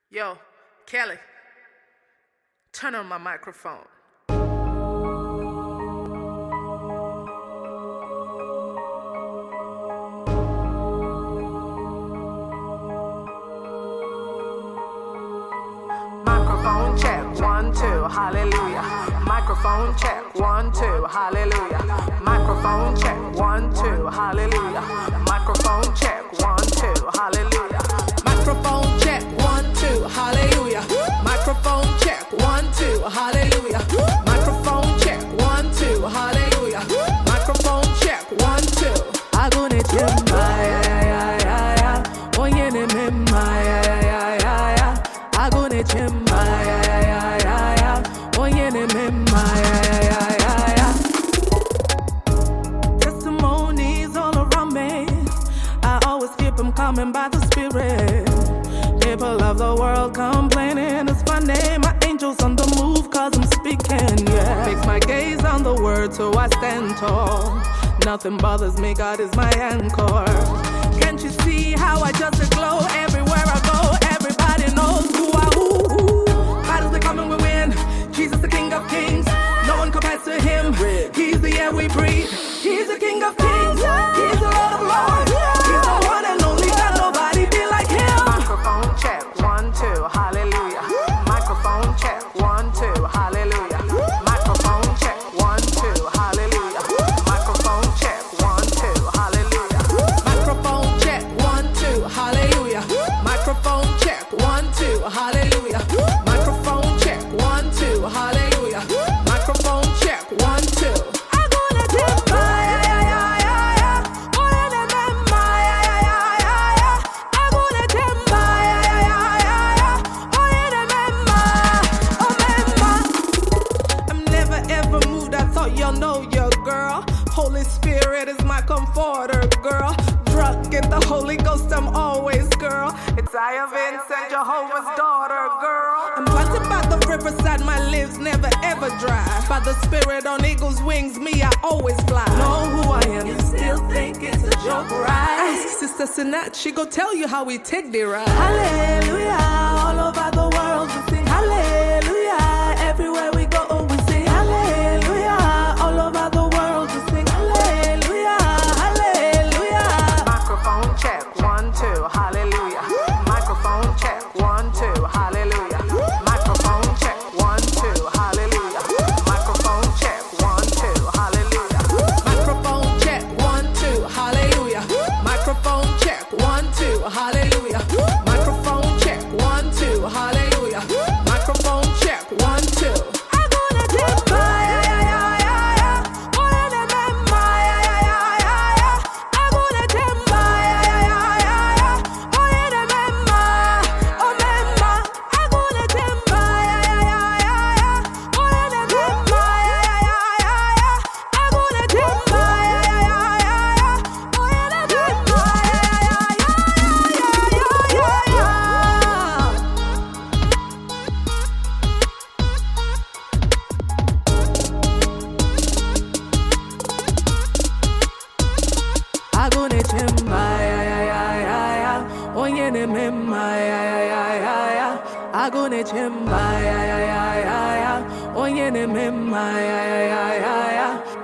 Yo, Kelly, turn on my microphone. Microphone check, 1, 2, hallelujah. Microphone check, 1, 2, hallelujah. Microphone check, 1, 2, hallelujah. Microphone check, 1, 2, hallelujah. Microphone check, 1, 2, hallelujah. Microphone check, 1, 2, hallelujah. Microphone check, 1, 2, hallelujah. Microphone check, 1, 2. Agone chemba ya onyene memma ya agone chemba ya onyene memma ya testimonies all around me. I always keep them coming by the Spirit. People of the world complaining it's funny. My angels on the move cause I'm speaking, yeah. Fix my gaze on the word so I stand tall. Nothing bothers me, God is my anchor. Can't you see how I just glow everywhere I go? Everybody knows who I who. Battles are coming, we win. Jesus the King of Kings. No one compares to him. He's the air we breathe. He's the King of Kings. He's the Lord of Lords. He's the one and only. Got nobody be like him. Microphone check, 1, 2, hallelujah. Microphone check, 1, 2, hallelujah. Microphone check, 1, 2, hallelujah. Microphone check, 1, 2, hallelujah. Microphone check, 1, 2, hallelujah. Microphone check, 1, 2, hallelujah. Microphone check, 1, 2, hallelujah. Microphone check, 1, 2. I'm gonna take my I'm never ever moved. I thought y'all know your girl. Holy Spirit is my comforter, girl. Drunk in the Holy Ghost, I'm always, girl. It's I of Vincent, Jehovah's daughter, girl. I'm planted by the riverside, my lips never ever dry. By the Spirit on eagle's wings, me, I always fly. Know who I am, you still think it's a joke, right? Ask Sister Sinat, she go tell you how we take the ride. Hallelujah, all over the world we sing hallelujah. Everywhere we go, we sing hallelujah. All over the world we sing hallelujah, hallelujah. Microphone check, 1, 2, hallelujah. Microphone check, 1, 2, hallelujah. Microphone check, 1, 2, hallelujah. Microphone check, 1, 2, hallelujah. Microphone check, 1, 2, hallelujah. Microphone check, 1, 2, hallelujah. Microphone check, 1, 2, hallelujah. Microphone check, 1, 2. I'm gonna take my Agone chemba onyene memma Agone chemba onyene memma